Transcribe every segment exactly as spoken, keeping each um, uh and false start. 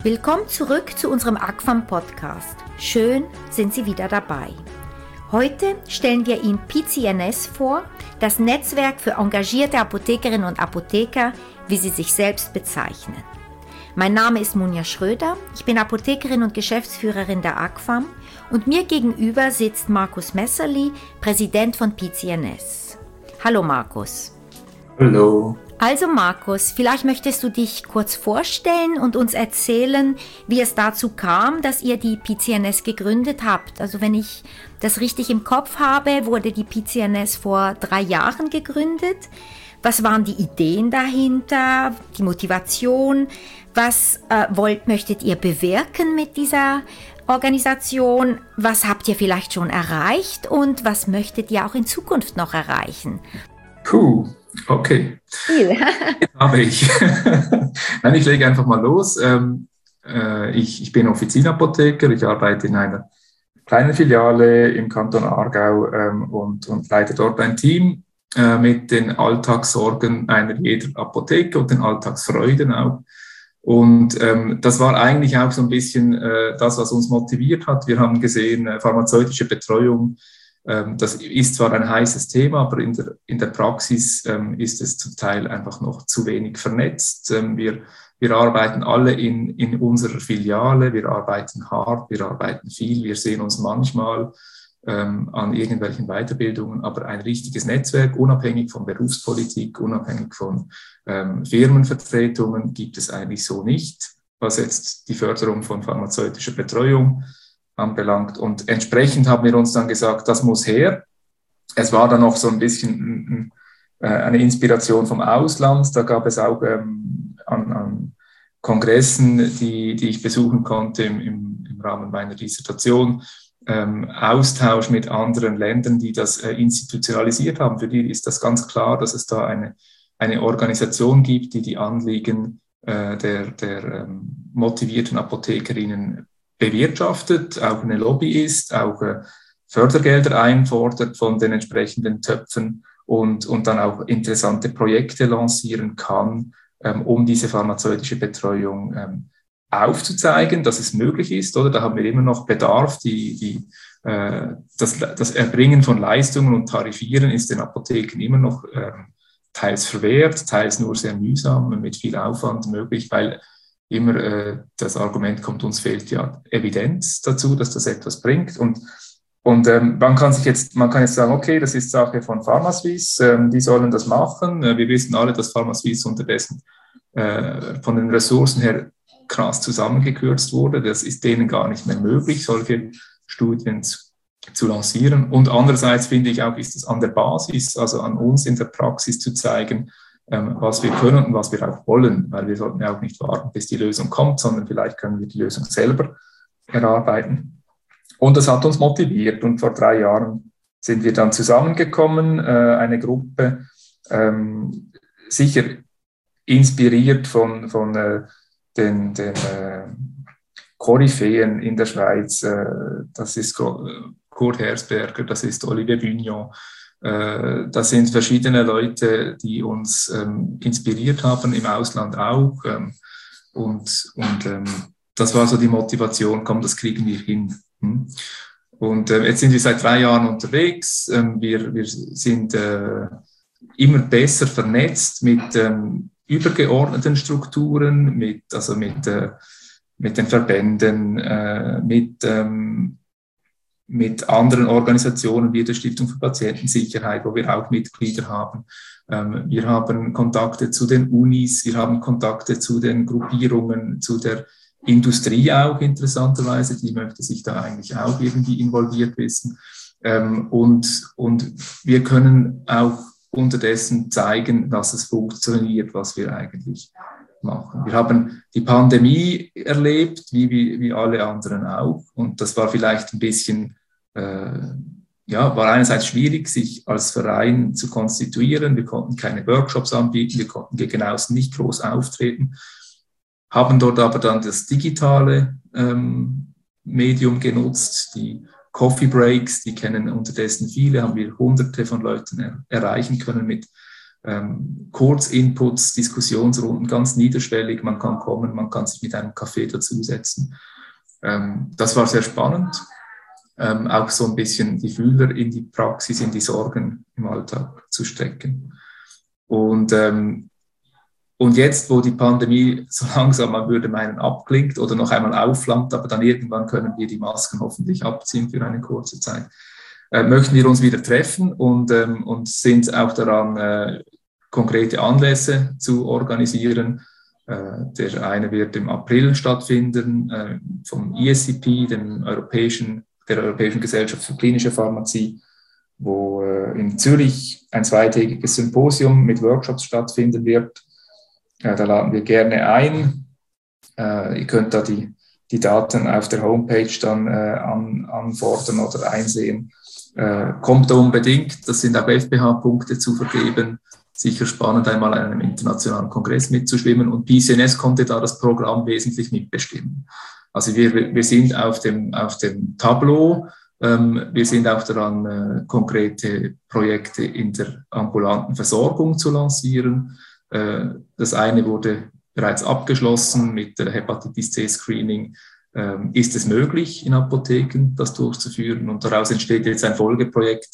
Willkommen zurück zu unserem A G F A M-Podcast. Schön, sind Sie wieder dabei. Heute stellen wir Ihnen P C N S vor, das Netzwerk für engagierte Apothekerinnen und Apotheker, wie sie sich selbst bezeichnen. Mein Name ist Munja Schröder, ich bin Apothekerin und Geschäftsführerin der A G F A M und mir gegenüber sitzt Markus Messerli, Präsident von P C N S. Hallo Markus. Hallo. Also Markus, vielleicht möchtest du dich kurz vorstellen und uns erzählen, wie es dazu kam, dass ihr die P C N S gegründet habt. Also wenn ich das richtig im Kopf habe, wurde die P C N S vor drei Jahren gegründet. Was waren die Ideen dahinter, die Motivation? Was äh, wollt, möchtet ihr bewirken mit dieser Organisation? Was habt ihr vielleicht schon erreicht und was möchtet ihr auch in Zukunft noch erreichen? Puh, okay. Viel. Habe ich. Nein, ich lege einfach mal los. Ähm, äh, ich, ich bin Offizienapotheker, ich arbeite in einer kleinen Filiale im Kanton Aargau ähm, und, und leite dort ein Team äh, mit den Alltagssorgen einer jeder Apotheke und den Alltagsfreuden auch. Und ähm, das war eigentlich auch so ein bisschen äh, das, was uns motiviert hat. Wir haben gesehen, äh, pharmazeutische Betreuung, ähm, das ist zwar ein heißes Thema, aber in der, in der Praxis ähm, ist es zum Teil einfach noch zu wenig vernetzt. Ähm, wir, wir arbeiten alle in, in unserer Filiale, wir arbeiten hart, wir arbeiten viel, wir sehen uns manchmal ähm, an irgendwelchen Weiterbildungen, aber ein richtiges Netzwerk, unabhängig von Berufspolitik, unabhängig von ähm, Firmenvertretungen, gibt es eigentlich so nicht, was jetzt die Förderung von pharmazeutischer Betreuung anbelangt. Und entsprechend haben wir uns dann gesagt, das muss her. Es war dann noch so ein bisschen äh, eine Inspiration vom Ausland. Da gab es auch ähm, an, an Kongressen, die, die ich besuchen konnte im, im, im Rahmen meiner Dissertation, ähm, Austausch mit anderen Ländern, die das äh, institutionalisiert haben. Für die ist das ganz klar, dass es da eine, eine Organisation gibt, die die Anliegen äh, der, der ähm, motivierten Apothekerinnen bewirtschaftet, auch eine Lobby ist, auch äh, Fördergelder einfordert von den entsprechenden Töpfen und, und dann auch interessante Projekte lancieren kann, ähm, um diese pharmazeutische Betreuung ähm, aufzuzeigen, dass es möglich ist. Oder da haben wir immer noch Bedarf. Die, die, äh, das, das Erbringen von Leistungen und Tarifieren ist den Apotheken immer noch äh, teils verwehrt, teils nur sehr mühsam, mit viel Aufwand möglich, weil immer äh, das Argument kommt, uns fehlt ja Evidenz dazu, dass das etwas bringt. Und, und ähm, man kann sich jetzt, man kann jetzt sagen, okay, das ist Sache von PharmaSuisse, ähm, die sollen das machen. Äh, wir wissen alle, dass PharmaSuisse unterdessen äh, von den Ressourcen her krass zusammengekürzt wurde. Das ist denen gar nicht mehr möglich, solche Studien zu, zu lancieren. Und andererseits finde ich auch, ist es an der Basis, also an uns in der Praxis zu zeigen, was wir können und was wir auch wollen, weil wir sollten ja auch nicht warten, bis die Lösung kommt, sondern vielleicht können wir die Lösung selber erarbeiten. Und das hat uns motiviert und vor drei Jahren sind wir dann zusammengekommen, eine Gruppe, ähm, sicher inspiriert von, von äh, den, den äh, Koryphäen in der Schweiz, äh, das ist Kurt Herzberger, das ist Olivier Bugnon. Das sind verschiedene Leute, die uns ähm, inspiriert haben, im Ausland auch. Ähm, und und ähm, das war so die Motivation, komm, das kriegen wir hin. Hm? Und äh, jetzt sind wir seit drei Jahren unterwegs. Ähm, wir, wir sind äh, immer besser vernetzt mit ähm, übergeordneten Strukturen, mit, also mit, äh, mit den Verbänden, äh, mit ähm, mit anderen Organisationen wie der Stiftung für Patientensicherheit, wo wir auch Mitglieder haben. Wir haben Kontakte zu den Unis, wir haben Kontakte zu den Gruppierungen, zu der Industrie auch interessanterweise, die möchte sich da eigentlich auch irgendwie involviert wissen. Und, und wir können auch unterdessen zeigen, dass es funktioniert, was wir eigentlich machen. Wir haben die Pandemie erlebt, wie, wie, wie alle anderen auch. Und das war vielleicht ein bisschen, äh, ja, war einerseits schwierig, sich als Verein zu konstituieren. Wir konnten keine Workshops anbieten, wir konnten gegen außen nicht groß auftreten, haben dort aber dann das digitale ähm, Medium genutzt, die Coffee Breaks, die kennen unterdessen viele, haben wir hunderte von Leuten er, erreichen können mit ähm, Kurzinputs, Diskussionsrunden, ganz niederschwellig. Man kann kommen, man kann sich mit einem Kaffee dazusetzen. Ähm, das war sehr spannend. Ähm, auch so ein bisschen die Fühler in die Praxis, in die Sorgen im Alltag zu stecken. Und, ähm, und jetzt, wo die Pandemie so langsam, man würde meinen, abklingt oder noch einmal aufflammt, aber dann irgendwann können wir die Masken hoffentlich abziehen für eine kurze Zeit, äh, möchten wir uns wieder treffen und, ähm, und sind auch daran, äh, konkrete Anlässe zu organisieren. Äh, der eine wird im April stattfinden, äh, vom E S C P, dem Europäischen, der Europäischen Gesellschaft für klinische Pharmazie, wo äh, in Zürich ein zweitägiges Symposium mit Workshops stattfinden wird. Äh, da laden wir gerne ein. Äh, ihr könnt da die, die Daten auf der Homepage dann äh, an, anfordern oder einsehen. Äh, kommt da unbedingt, das sind auch F B H-Punkte zu vergeben. Sicher spannend, einmal an einem internationalen Kongress mitzuschwimmen. Und P C N S konnte da das Programm wesentlich mitbestimmen. Also wir, wir sind auf dem, auf dem Tableau, ähm, wir sind auch daran, äh, konkrete Projekte in der ambulanten Versorgung zu lancieren. Äh, das eine wurde bereits abgeschlossen mit der Hepatitis C-Screening. Ähm, ist es möglich, in Apotheken das durchzuführen? Und daraus entsteht jetzt ein Folgeprojekt,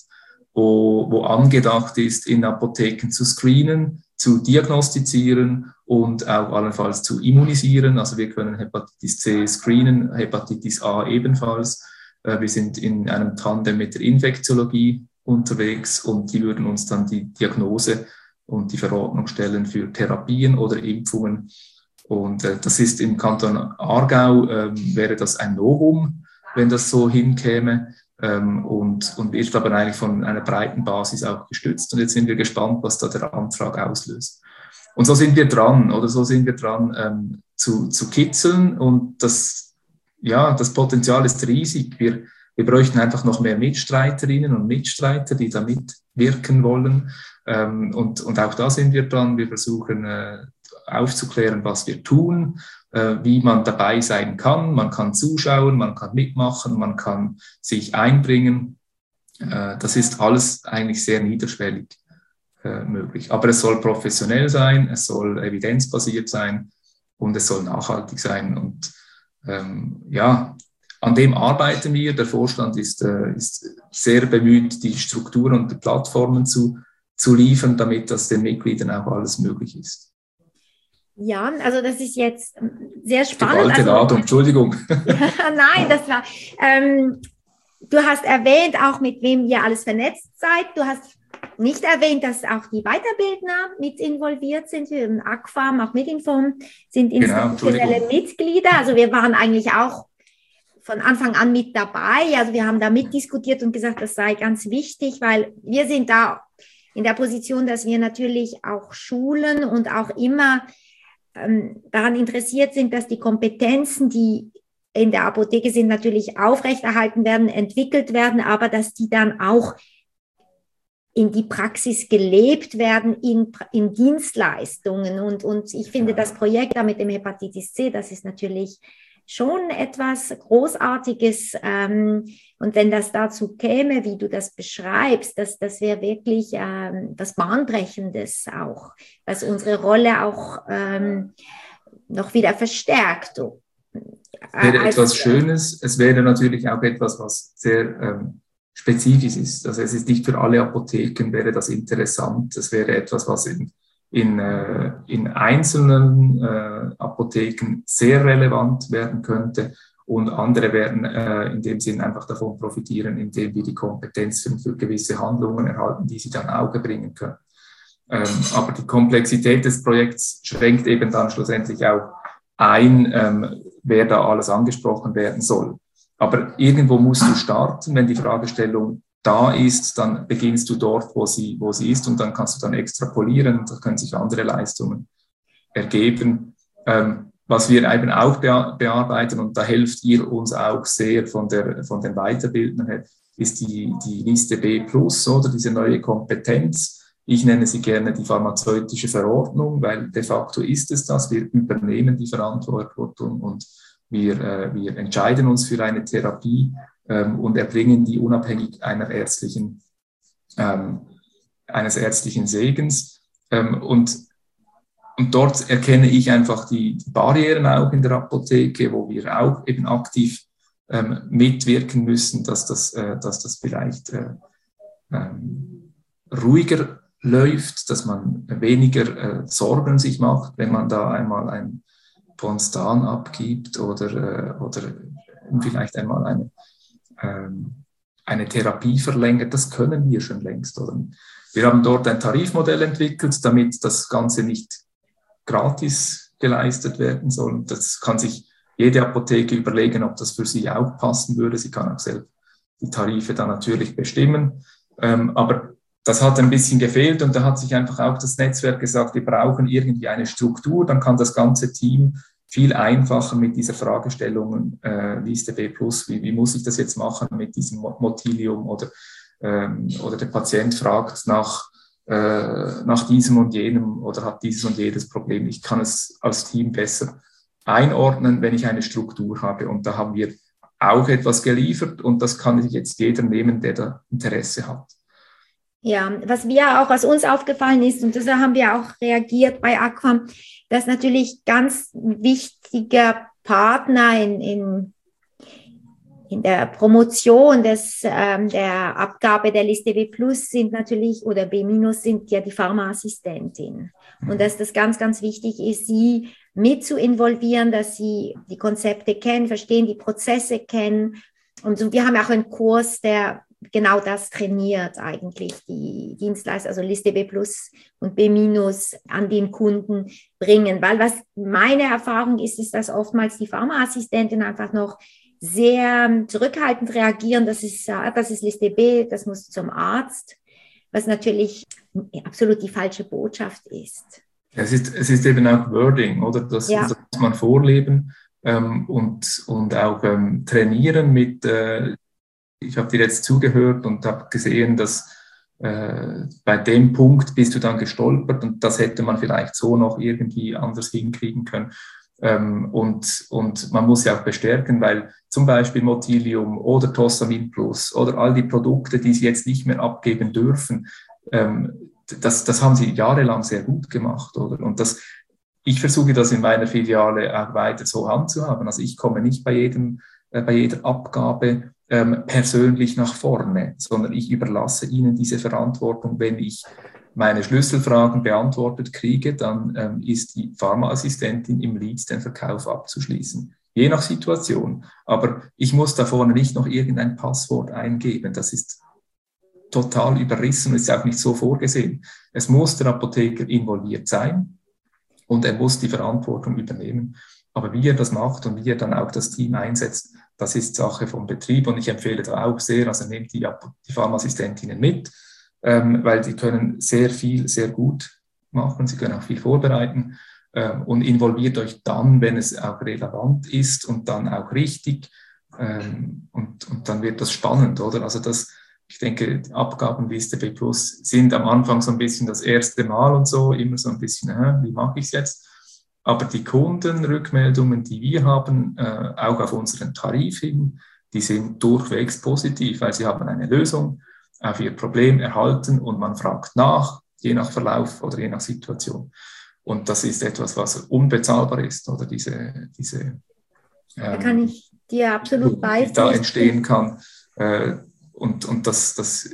wo, wo angedacht ist, in Apotheken zu screenen, zu diagnostizieren und auch allenfalls zu immunisieren. Also wir können Hepatitis C screenen, Hepatitis A ebenfalls. Wir sind in einem Tandem mit der Infektiologie unterwegs und die würden uns dann die Diagnose und die Verordnung stellen für Therapien oder Impfungen. Und äh, das ist im Kanton Aargau, ähm, wäre das ein Novum, wenn das so hinkäme. Ähm, und, und wird aber eigentlich von einer breiten Basis auch gestützt. Und jetzt sind wir gespannt, was da der Antrag auslöst. Und so sind wir dran, oder so sind wir dran, ähm, zu, zu kitzeln. Und das, ja, das Potenzial ist riesig. Wir, wir bräuchten einfach noch mehr Mitstreiterinnen und Mitstreiter, die da mitwirken wollen. Ähm, und, und auch da sind wir dran. Wir versuchen äh, aufzuklären, was wir tun, wie man dabei sein kann. Man kann zuschauen, man kann mitmachen, man kann sich einbringen. Das ist alles eigentlich sehr niederschwellig möglich. Aber es soll professionell sein, es soll evidenzbasiert sein und es soll nachhaltig sein. Und ähm, ja, an dem arbeiten wir. Der Vorstand ist, äh, ist sehr bemüht, die Strukturen und die Plattformen zu, zu liefern, damit das den Mitgliedern auch alles möglich ist. Ja, also das ist jetzt sehr spannend. Geballte also, Ladung, Entschuldigung. Nein, das war, ähm, du hast erwähnt auch, mit wem ihr alles vernetzt seid. Du hast nicht erwähnt, dass auch die Weiterbildner mit involviert sind. Wir im A Q F A M, auch Medinform, sind institutionelle genau, Mitglieder. Also wir waren eigentlich auch von Anfang an mit dabei. Also wir haben da mitdiskutiert und gesagt, das sei ganz wichtig, weil wir sind da in der Position, dass wir natürlich auch schulen und auch immer daran interessiert sind, dass die Kompetenzen, die in der Apotheke sind, natürlich aufrechterhalten werden, entwickelt werden, aber dass die dann auch in die Praxis gelebt werden, in, in Dienstleistungen. Und, und ich finde das Projekt da mit dem Hepatitis C, das ist natürlich schon etwas Großartiges. Ähm, und wenn das dazu käme, wie du das beschreibst, das, das wäre wirklich ähm, was Bahnbrechendes auch, was unsere Rolle auch ähm, noch wieder verstärkt. Es wäre Als, etwas Schönes, es wäre natürlich auch etwas, was sehr ähm, spezifisch ist. Also es ist nicht für alle Apotheken, wäre das interessant. Es wäre etwas, was in in, äh, in einzelnen äh, Apotheken sehr relevant werden könnte und andere werden äh, in dem Sinn einfach davon profitieren, indem wir die Kompetenzen für gewisse Handlungen erhalten, die sie dann Auge bringen können. Ähm, aber die Komplexität des Projekts schränkt eben dann schlussendlich auch ein, ähm, wer da alles angesprochen werden soll. Aber irgendwo musst du starten, wenn die Fragestellung da ist, dann beginnst du dort, wo sie, wo sie ist und dann kannst du dann extrapolieren, da können sich andere Leistungen ergeben. Ähm, was wir eben auch bea- bearbeiten und da helft ihr uns auch sehr von, der, von den Weiterbildern her, ist die, die Liste B plus oder diese neue Kompetenz. Ich nenne sie gerne die pharmazeutische Verordnung, weil de facto ist es das, wir übernehmen die Verantwortung und wir, äh, wir entscheiden uns für eine Therapie und erbringen die unabhängig einer ärztlichen, ähm, eines ärztlichen Segens. Ähm, und, und dort erkenne ich einfach die, die Barrieren auch in der Apotheke, wo wir auch eben aktiv ähm, mitwirken müssen, dass das, äh, dass das vielleicht äh, ähm, ruhiger läuft, dass man weniger äh, Sorgen sich macht, wenn man da einmal ein Ponstan abgibt oder, äh, oder vielleicht einmal eine, ähm, eine Therapie verlängert. Das können wir schon längst. Oder? Wir haben dort ein Tarifmodell entwickelt, damit das Ganze nicht gratis geleistet werden soll. Das kann sich jede Apotheke überlegen, ob das für sie auch passen würde. Sie kann auch selbst die Tarife dann natürlich bestimmen. Ähm, aber das hat ein bisschen gefehlt und da hat sich einfach auch das Netzwerk gesagt, wir brauchen irgendwie eine Struktur, dann kann das ganze Team viel einfacher mit dieser Fragestellung, äh, Liste B plus, wie, wie muss ich das jetzt machen mit diesem Motilium oder, ähm, oder der Patient fragt nach, äh, nach diesem und jenem oder hat dieses und jedes Problem. Ich kann es als Team besser einordnen, wenn ich eine Struktur habe und da haben wir auch etwas geliefert und das kann sich jetzt jeder nehmen, der da Interesse hat. Ja, was wir auch, was uns aufgefallen ist, und da haben wir auch reagiert bei Aquam, dass natürlich ganz wichtiger Partner in, in, in der Promotion des, ähm, der Abgabe der Liste B plus sind natürlich, oder B minus sind ja die Pharmaassistentin. Und dass das ganz, ganz wichtig ist, sie mit zu involvieren, dass sie die Konzepte kennen, verstehen, die Prozesse kennen. Und so, wir haben auch einen Kurs, der genau das trainiert eigentlich, die Dienstleister, also Liste B plus und B minus an den Kunden bringen. Weil was meine Erfahrung ist, ist, dass oftmals die Pharmaassistenten einfach noch sehr zurückhaltend reagieren. Das ist, das ist Liste B, das muss zum Arzt, was natürlich absolut die falsche Botschaft ist. Es ist, es ist eben auch Wording, oder? Das, ja. das muss man vorleben ähm, und, und auch ähm, trainieren mit äh, ich habe dir jetzt zugehört und habe gesehen, dass äh, bei dem Punkt bist du dann gestolpert und das hätte man vielleicht so noch irgendwie anders hinkriegen können. Ähm, und, und man muss ja auch bestärken, weil zum Beispiel Motilium oder Tosamin Plus oder all die Produkte, die sie jetzt nicht mehr abgeben dürfen, ähm, das, das haben sie jahrelang sehr gut gemacht, oder? Und das, ich versuche das in meiner Filiale auch weiter so handzuhaben. Also ich komme nicht bei jedem, äh, bei jeder Abgabe Ähm, persönlich nach vorne, sondern ich überlasse ihnen diese Verantwortung. Wenn ich meine Schlüsselfragen beantwortet kriege, dann ähm, ist die Pharmaassistentin im Lead, den Verkauf abzuschließen. Je nach Situation. Aber ich muss da vorne nicht noch irgendein Passwort eingeben. Das ist total überrissen und ist auch nicht so vorgesehen. Es muss der Apotheker involviert sein und er muss die Verantwortung übernehmen. Aber wie er das macht und wie er dann auch das Team einsetzt, das ist Sache vom Betrieb und ich empfehle da auch sehr, also nehmt die, die Pharmaassistentinnen mit, ähm, weil die können sehr viel, sehr gut machen, sie können auch viel vorbereiten ähm, und involviert euch dann, wenn es auch relevant ist und dann auch richtig ähm, und, und dann wird das spannend, oder? Also das, ich denke, die Abgabenliste B plus sind am Anfang so ein bisschen das erste Mal und so, immer so ein bisschen, äh, wie mache ich es jetzt? Aber die Kundenrückmeldungen, die wir haben, äh, auch auf unseren Tarif hin, die sind durchwegs positiv, weil sie haben eine Lösung auf ihr Problem erhalten und man fragt nach, je nach Verlauf oder je nach Situation. Und das ist etwas, was unbezahlbar ist, oder diese, diese ähm, da kann ich dir absolut beipflichten, die da entstehen kann. Äh, und und das, das,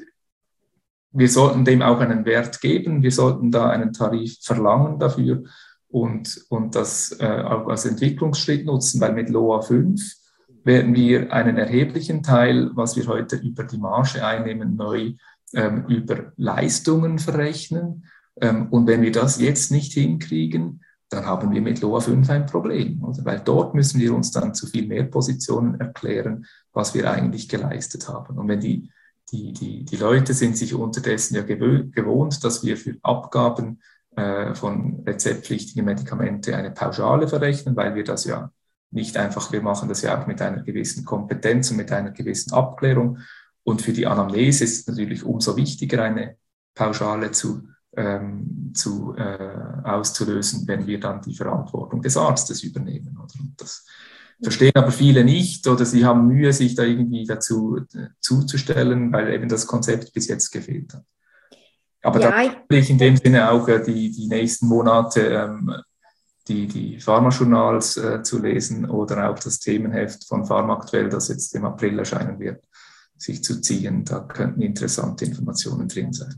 wir sollten dem auch einen Wert geben, wir sollten da einen Tarif verlangen dafür. Und, und das äh, auch als Entwicklungsschritt nutzen, weil mit L O A fünf werden wir einen erheblichen Teil, was wir heute über die Marge einnehmen, neu ähm, über Leistungen verrechnen. Ähm, und wenn wir das jetzt nicht hinkriegen, dann haben wir mit L O A fünf ein Problem. Oder? Weil dort müssen wir uns dann zu viel mehr Positionen erklären, was wir eigentlich geleistet haben. Und wenn die, die, die, die Leute sind sich unterdessen ja gewö- gewohnt, dass wir für Abgaben von rezeptpflichtigen Medikamente eine Pauschale verrechnen, weil wir das ja nicht einfach, wir machen das ja auch mit einer gewissen Kompetenz und mit einer gewissen Abklärung. Und für die Anamnese ist es natürlich umso wichtiger, eine Pauschale zu, ähm, zu, äh, auszulösen, wenn wir dann die Verantwortung des Arztes übernehmen. Oder? Und das verstehen aber viele nicht oder sie haben Mühe, sich da irgendwie dazu äh, zuzustellen, weil eben das Konzept bis jetzt gefehlt hat. Aber ja, da will ich in dem Sinne auch äh, die, die nächsten Monate ähm, die, die Pharma-Journals äh, zu lesen oder auch das Themenheft von Pharmaaktuell, das jetzt im April erscheinen wird, sich zu ziehen. Da könnten interessante Informationen drin sein.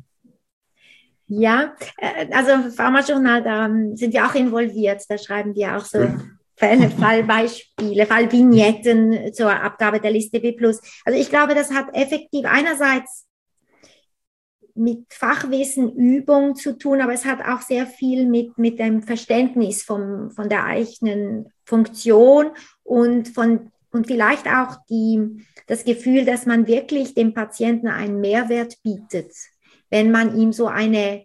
Ja, äh, also Pharmajournal, da ähm, sind wir auch involviert. Da schreiben wir auch so Schön. Fälle, Fallbeispiele, Fallvignetten zur Abgabe der Liste B plus. Also ich glaube, das hat effektiv einerseits mit Fachwissen, Übung zu tun, aber es hat auch sehr viel mit, mit dem Verständnis vom, von der eigenen Funktion und, von, und vielleicht auch die, das Gefühl, dass man wirklich dem Patienten einen Mehrwert bietet, wenn man ihm so eine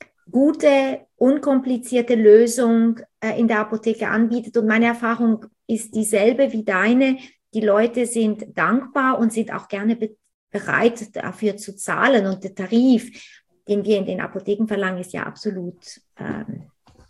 gute, unkomplizierte Lösung äh, in der Apotheke anbietet. Und meine Erfahrung ist dieselbe wie deine. Die Leute sind dankbar und sind auch gerne be- bereit, dafür zu zahlen. Und der Tarif, den wir in den Apotheken verlangen, ist ja absolut ähm,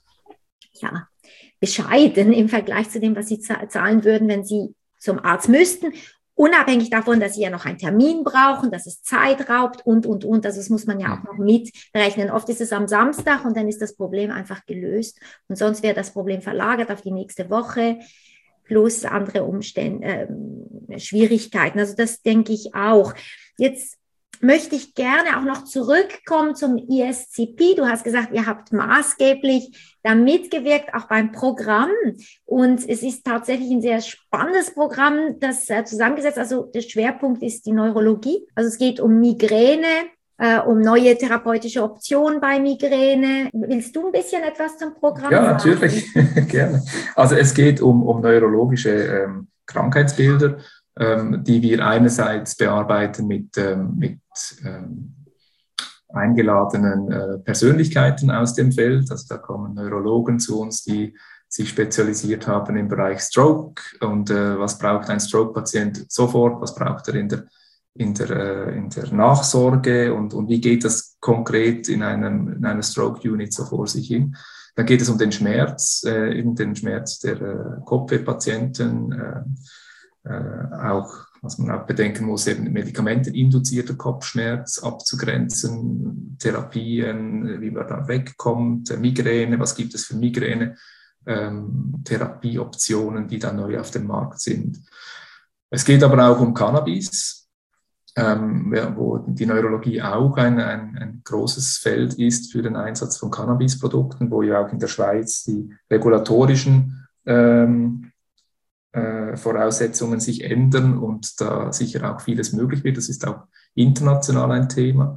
ja, bescheiden im Vergleich zu dem, was sie zahlen würden, wenn sie zum Arzt müssten. Unabhängig davon, dass sie ja noch einen Termin brauchen, dass es Zeit raubt und, und, und. Also das muss man ja auch noch mitrechnen. Oft ist es am Samstag und dann ist das Problem einfach gelöst. Und sonst wäre das Problem verlagert auf die nächste Woche plus andere Umstände, äh, Schwierigkeiten. Also das denke ich auch. Jetzt möchte ich gerne auch noch zurückkommen zum I S C P. Du hast gesagt, ihr habt maßgeblich da mitgewirkt, auch beim Programm. Und es ist tatsächlich ein sehr spannendes Programm, das äh, zusammengesetzt. Also der Schwerpunkt ist die Neurologie. Also es geht um Migräne, äh, um neue therapeutische Optionen bei Migräne. Willst du ein bisschen etwas zum Programm Ja, sagen? natürlich, gerne. Also es geht um, um neurologische ähm, Krankheitsbilder, ähm, die wir einerseits bearbeiten mit, ähm, mit ähm, eingeladenen äh, Persönlichkeiten aus dem Feld. Also da kommen Neurologen zu uns, die sich spezialisiert haben im Bereich Stroke und äh, was braucht ein Stroke-Patient sofort, was braucht er in der, in der, äh, in der Nachsorge und, und wie geht das konkret in, einem, in einer Stroke-Unit so vor sich hin. Dann geht es um den Schmerz, äh, eben den Schmerz der äh, Kopfwehpatienten, äh, äh, auch, was man auch bedenken muss, eben medikamenteninduzierter Kopfschmerz abzugrenzen, Therapien, wie man da wegkommt, Migräne, was gibt es für Migräne, ähm, Therapieoptionen, die dann neu auf dem Markt sind. Es geht aber auch um Cannabis, ähm, wo die Neurologie auch ein, ein, ein großes Feld ist für den Einsatz von Cannabisprodukten, wo ja auch in der Schweiz die regulatorischen ähm, Äh, Voraussetzungen sich ändern und da sicher auch vieles möglich wird. Das ist auch international ein Thema.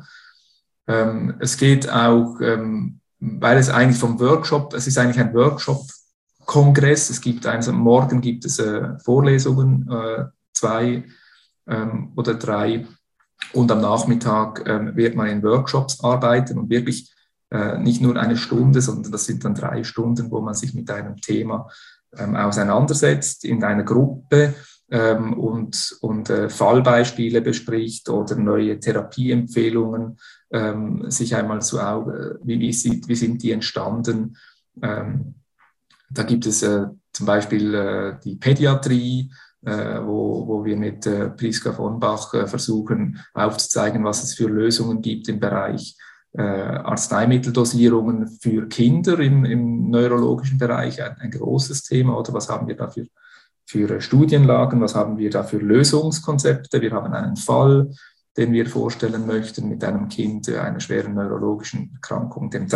Ähm, es geht auch, ähm, weil es eigentlich vom Workshop, es ist eigentlich ein Workshop-Kongress, es gibt eins, morgen gibt es äh, Vorlesungen, äh, zwei ähm, oder drei und am Nachmittag äh, wird man in Workshops arbeiten und wirklich äh, nicht nur eine Stunde, sondern das sind dann drei Stunden, wo man sich mit einem Thema Ähm, auseinandersetzt in einer Gruppe ähm, und, und äh, Fallbeispiele bespricht oder neue Therapieempfehlungen ähm, sich einmal zu Augen, wie, wie, sind, wie sind die entstanden. Ähm, da gibt es äh, zum Beispiel äh, die Pädiatrie, äh, wo, wo wir mit äh, Priska von Bach äh, versuchen aufzuzeigen, was es für Lösungen gibt im Bereich Äh, Arzneimitteldosierungen für Kinder im, im neurologischen Bereich, ein, ein großes Thema. Oder was haben wir da für, für Studienlagen, was haben wir da für Lösungskonzepte? Wir haben einen Fall, den wir vorstellen möchten mit einem Kind einer schweren neurologischen Erkrankung, dem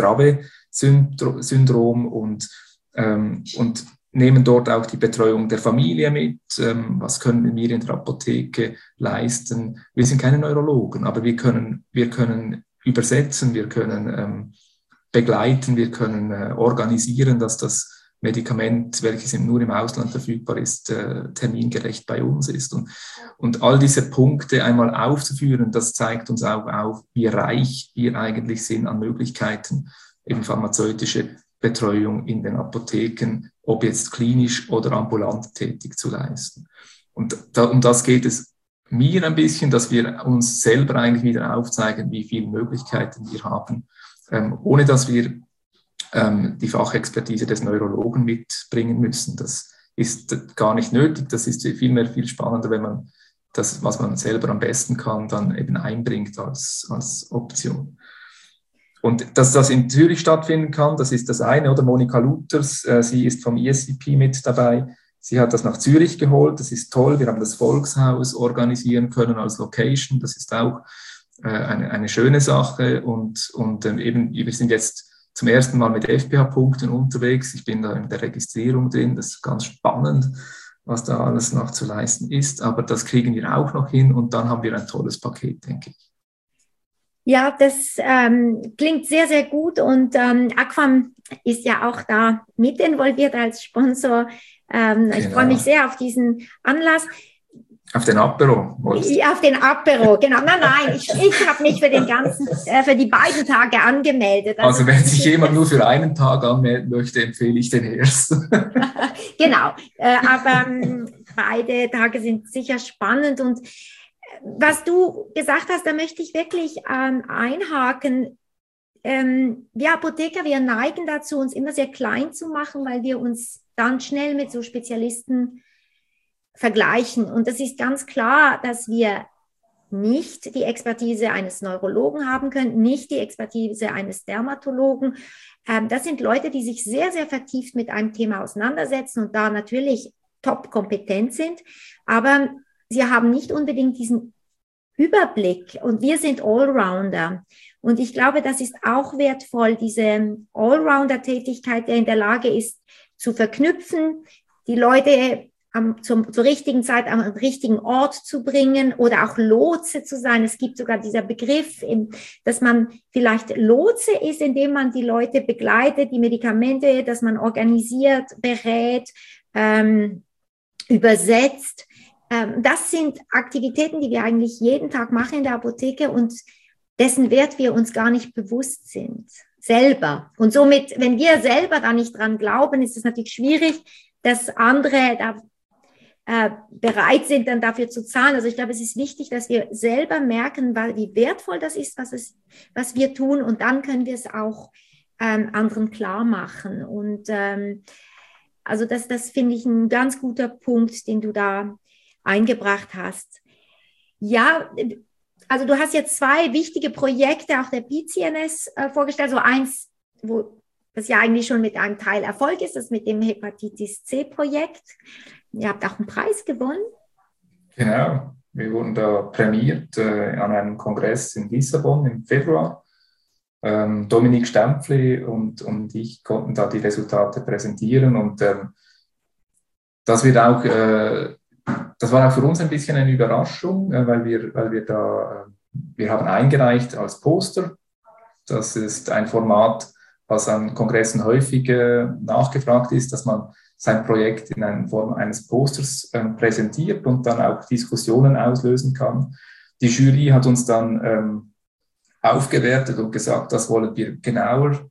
Dravet-Syndrom und, ähm, und nehmen dort auch die Betreuung der Familie mit. Ähm, was können wir in der Apotheke leisten? Wir sind keine Neurologen, aber wir können, wir können übersetzen, wir können ähm, begleiten, wir können äh, organisieren, dass das Medikament, welches nur im Ausland verfügbar ist, äh, termingerecht bei uns ist. Und, und all diese Punkte einmal aufzuführen, das zeigt uns auch auf, wie reich wir eigentlich sind an Möglichkeiten, eben pharmazeutische Betreuung in den Apotheken, ob jetzt klinisch oder ambulant tätig zu leisten. Und da, um das geht es mir ein bisschen, dass wir uns selber eigentlich wieder aufzeigen, wie viele Möglichkeiten wir haben, ähm, ohne dass wir ähm, die Fachexpertise des Neurologen mitbringen müssen. Das ist gar nicht nötig, das ist vielmehr viel spannender, wenn man das, was man selber am besten kann, dann eben einbringt als, als Option. Und dass das in Zürich stattfinden kann, das ist das eine, oder? Monika Luthers, äh, sie ist vom I S I P mit dabei. Sie hat das nach Zürich geholt, das ist toll. Wir haben das Volkshaus organisieren können als Location, das ist auch äh, eine, eine schöne Sache. Und, und ähm, eben, wir sind jetzt zum ersten Mal mit F P H-Punkten unterwegs. Ich bin da in der Registrierung drin, das ist ganz spannend, was da alles noch zu leisten ist. Aber das kriegen wir auch noch hin und dann haben wir ein tolles Paket, denke ich. Ja, das ähm, klingt sehr, sehr gut und ähm, Aquam ist ja auch da mit involviert als Sponsor. Ähm, genau. Ich freue mich sehr auf diesen Anlass. Auf den Apero? Ja, auf den Apero, genau. Nein, nein, ich, ich habe mich für den ganzen, äh, für die beiden Tage angemeldet. Also, also wenn sich jemand nur für einen Tag anmelden möchte, empfehle ich den ersten. Genau, äh, aber ähm, beide Tage sind sicher spannend und was du gesagt hast, da möchte ich wirklich ähm, einhaken. Ähm, wir Apotheker, wir neigen dazu, uns immer sehr klein zu machen, weil wir uns dann schnell mit so Spezialisten vergleichen. Und das ist ganz klar, dass wir nicht die Expertise eines Neurologen haben können, nicht die Expertise eines Dermatologen. Ähm, das sind Leute, die sich sehr, sehr vertieft mit einem Thema auseinandersetzen und da natürlich top kompetent sind. Aber sie haben nicht unbedingt diesen Überblick und wir sind Allrounder. Und ich glaube, das ist auch wertvoll, diese Allrounder-Tätigkeit, der in der Lage ist, zu verknüpfen, die Leute am, zum, zur richtigen Zeit am richtigen Ort zu bringen oder auch Lotse zu sein. Es gibt sogar dieser Begriff, dass man vielleicht Lotse ist, indem man die Leute begleitet, die Medikamente, dass man organisiert, berät, ähm, übersetzt. Das sind Aktivitäten, die wir eigentlich jeden Tag machen in der Apotheke und dessen Wert wir uns gar nicht bewusst sind, selber. Und somit, wenn wir selber da nicht dran glauben, ist es natürlich schwierig, dass andere da äh, bereit sind, dann dafür zu zahlen. Also ich glaube, es ist wichtig, dass wir selber merken, wie wertvoll das ist, was, es, was wir tun und dann können wir es auch ähm, anderen klar machen. Und ähm, also das, das finde ich ein ganz guter Punkt, den du da eingebracht hast. Ja, also du hast jetzt zwei wichtige Projekte auch der P C N S äh, vorgestellt. So eins, wo das ja eigentlich schon mit einem Teil Erfolg ist, das mit dem Hepatitis C-Projekt. Ihr habt auch einen Preis gewonnen. Genau, wir wurden da prämiert äh, an einem Kongress in Lissabon im Februar. Ähm, Dominik Stempfli und, und ich konnten da die Resultate präsentieren und ähm, das wird auch äh, Das war auch für uns ein bisschen eine Überraschung, weil wir, weil wir da, wir haben eingereicht als Poster. Das ist ein Format, was an Kongressen häufig äh, nachgefragt ist, dass man sein Projekt in einer Form eines Posters äh, präsentiert und dann auch Diskussionen auslösen kann. Die Jury hat uns dann ähm, aufgewertet und gesagt, das wollen wir genauer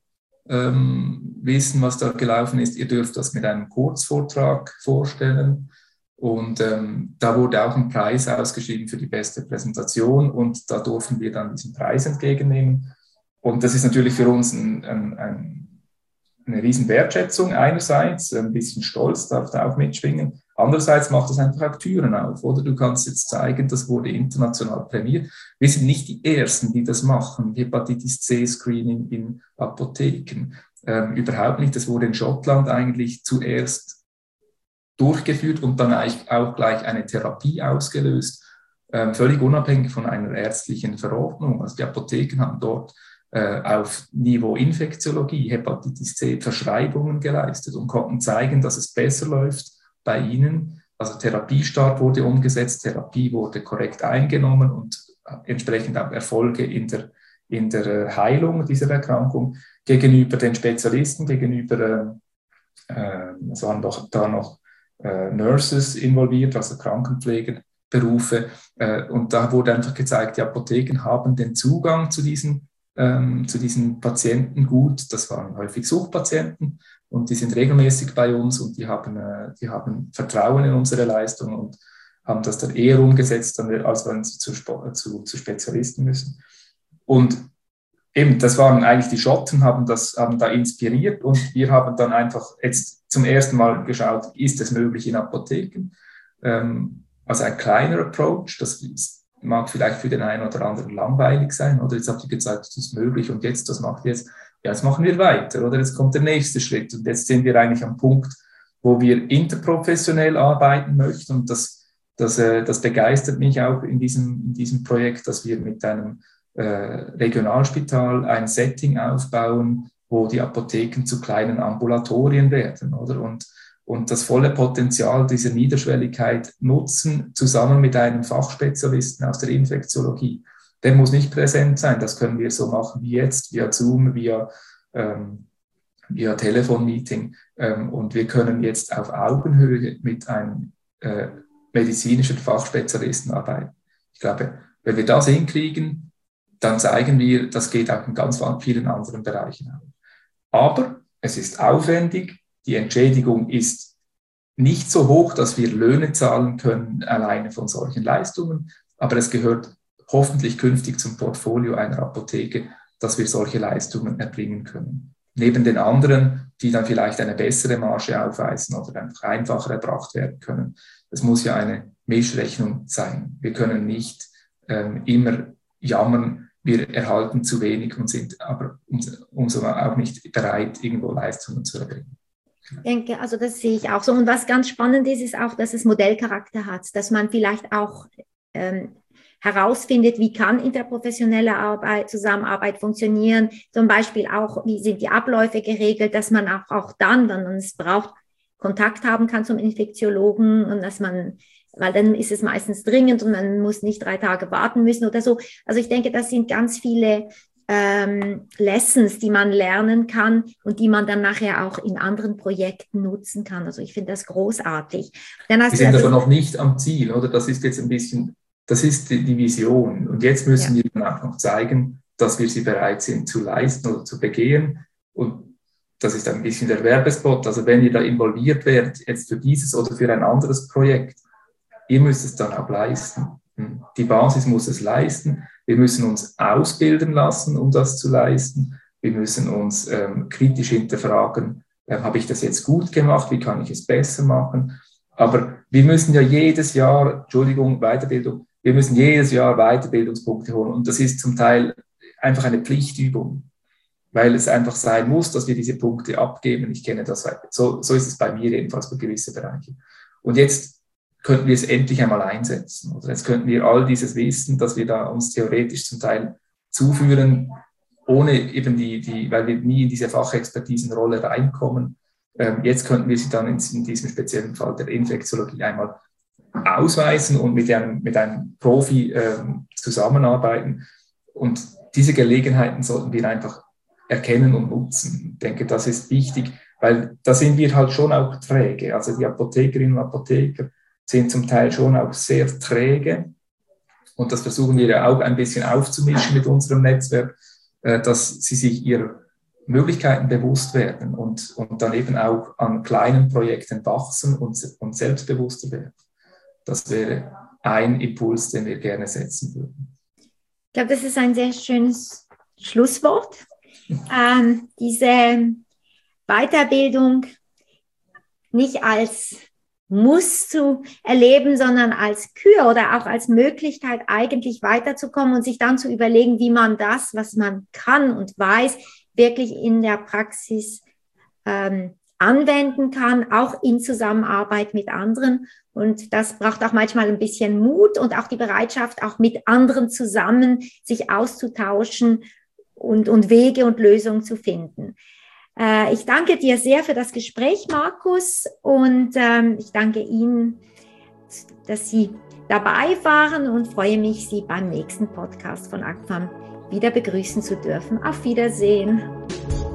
ähm, wissen, was da gelaufen ist. Ihr dürft das mit einem Kurzvortrag vorstellen. Und ähm, da wurde auch ein Preis ausgeschrieben für die beste Präsentation und da durften wir dann diesen Preis entgegennehmen. Und das ist natürlich für uns ein, ein, ein, eine riesen Wertschätzung einerseits, ein bisschen Stolz darf da auch mitschwingen. Andererseits macht das einfach auch Türen auf, oder? Du kannst jetzt zeigen, das wurde international prämiert. Wir sind nicht die Ersten, die das machen, Hepatitis C-Screening in Apotheken. Ähm, überhaupt nicht, das wurde in Schottland eigentlich zuerst durchgeführt und dann eigentlich auch gleich eine Therapie ausgelöst, äh, völlig unabhängig von einer ärztlichen Verordnung. Also die Apotheken haben dort äh, auf Niveau Infektiologie, Hepatitis C, Verschreibungen geleistet und konnten zeigen, dass es besser läuft bei ihnen. Also Therapiestart wurde umgesetzt, Therapie wurde korrekt eingenommen und entsprechend auch Erfolge in der, in der Heilung dieser Erkrankung gegenüber den Spezialisten, gegenüber, äh, es waren doch da noch Äh, Nurses involviert, also Krankenpflegerberufe. Äh, und da wurde einfach gezeigt, die Apotheken haben den Zugang zu diesen, ähm, zu diesen Patienten gut. Das waren häufig Suchtpatienten und die sind regelmäßig bei uns und die haben, äh, die haben Vertrauen in unsere Leistung und haben das dann eher umgesetzt, als wenn sie zu, zu, zu Spezialisten müssen. Und eben, das waren eigentlich die Schotten, haben das haben da inspiriert und wir haben dann einfach jetzt zum ersten Mal geschaut, ist es möglich in Apotheken? Ähm, also ein kleiner Approach, das ist mag vielleicht für den einen oder anderen langweilig sein, oder jetzt habt ihr gesagt, das ist möglich und jetzt, was macht ihr jetzt? Ja, jetzt machen wir weiter, oder jetzt kommt der nächste Schritt und jetzt sind wir eigentlich am Punkt, wo wir interprofessionell arbeiten möchten und das, das, das begeistert mich auch in diesem, in diesem Projekt, dass wir mit einem äh, Regionalspital ein Setting aufbauen, wo die Apotheken zu kleinen Ambulatorien werden, oder? Und, und das volle Potenzial dieser Niederschwelligkeit nutzen, zusammen mit einem Fachspezialisten aus der Infektiologie. Der muss nicht präsent sein, das können wir so machen wie jetzt, via Zoom, via, ähm, via Telefonmeeting. Ähm, und wir können jetzt auf Augenhöhe mit einem äh, medizinischen Fachspezialisten arbeiten. Ich glaube, wenn wir das hinkriegen, dann zeigen wir, das geht auch in ganz vielen anderen Bereichen auch. Aber es ist aufwendig, die Entschädigung ist nicht so hoch, dass wir Löhne zahlen können alleine von solchen Leistungen, aber es gehört hoffentlich künftig zum Portfolio einer Apotheke, dass wir solche Leistungen erbringen können. Neben den anderen, die dann vielleicht eine bessere Marge aufweisen oder einfach einfacher erbracht werden können. Es muss ja eine Mischrechnung sein. Wir können nicht ähm, immer jammern, wir erhalten zu wenig und sind aber umso auch nicht bereit, irgendwo Leistungen zu erbringen. Ich denke, also das sehe ich auch so. Und was ganz spannend ist, ist auch, dass es Modellcharakter hat, dass man vielleicht auch ähm, herausfindet, wie kann interprofessionelle Arbeit, Zusammenarbeit funktionieren. Zum Beispiel auch, wie sind die Abläufe geregelt, dass man auch, auch dann, wenn man es braucht, Kontakt haben kann zum Infektiologen und dass man, weil dann ist es meistens dringend und man muss nicht drei Tage warten müssen oder so. Also ich denke, das sind ganz viele ähm, Lessons, die man lernen kann und die man dann nachher auch in anderen Projekten nutzen kann. Also ich finde das großartig. Dann hast wir sind also, aber noch nicht am Ziel, oder? Das ist jetzt ein bisschen, das ist die, die Vision. Und jetzt müssen ja. wir dann auch noch zeigen, dass wir sie bereit sind zu leisten oder zu begehen. Und das ist ein bisschen der Werbespot. Also wenn ihr da involviert werdet, jetzt für dieses oder für ein anderes Projekt, ihr müsst es dann auch leisten. Die Basis muss es leisten. Wir müssen uns ausbilden lassen, um das zu leisten. Wir müssen uns ähm, kritisch hinterfragen, äh, habe ich das jetzt gut gemacht, wie kann ich es besser machen? Aber wir müssen ja jedes Jahr, Entschuldigung, Weiterbildung, wir müssen jedes Jahr Weiterbildungspunkte holen. Und das ist zum Teil einfach eine Pflichtübung, weil es einfach sein muss, dass wir diese Punkte abgeben. Ich kenne das, so, so ist es bei mir jedenfalls für gewisse Bereiche. Und jetzt könnten wir es endlich einmal einsetzen. Oder jetzt könnten wir all dieses Wissen, das wir da uns theoretisch zum Teil zuführen, ohne eben die, die weil wir nie in diese Fachexpertisenrolle reinkommen. Ähm, jetzt könnten wir sie dann in, in diesem speziellen Fall der Infektiologie einmal ausweisen und mit einem, mit einem Profi ähm, zusammenarbeiten. Und diese Gelegenheiten sollten wir einfach erkennen und nutzen. Ich denke, das ist wichtig, weil da sind wir halt schon auch träge. Also die Apothekerinnen und Apotheker sind zum Teil schon auch sehr träge. Und das versuchen wir ja auch ein bisschen aufzumischen mit unserem Netzwerk, dass sie sich ihrer Möglichkeiten bewusst werden und, und dann eben auch an kleinen Projekten wachsen und, und selbstbewusster werden. Das wäre ein Impuls, den wir gerne setzen würden. Ich glaube, das ist ein sehr schönes Schlusswort. Ähm, diese Weiterbildung nicht als Muss zu erleben, sondern als Kür oder auch als Möglichkeit, eigentlich weiterzukommen und sich dann zu überlegen, wie man das, was man kann und weiß, wirklich in der Praxis ähm, anwenden kann, auch in Zusammenarbeit mit anderen. Und das braucht auch manchmal ein bisschen Mut und auch die Bereitschaft, auch mit anderen zusammen sich auszutauschen und, und Wege und Lösungen zu finden. Äh, ich danke dir sehr für das Gespräch, Markus, und ähm, ich danke Ihnen, dass Sie dabei waren und freue mich, Sie beim nächsten Podcast von ACFAM wieder begrüßen zu dürfen. Auf Wiedersehen.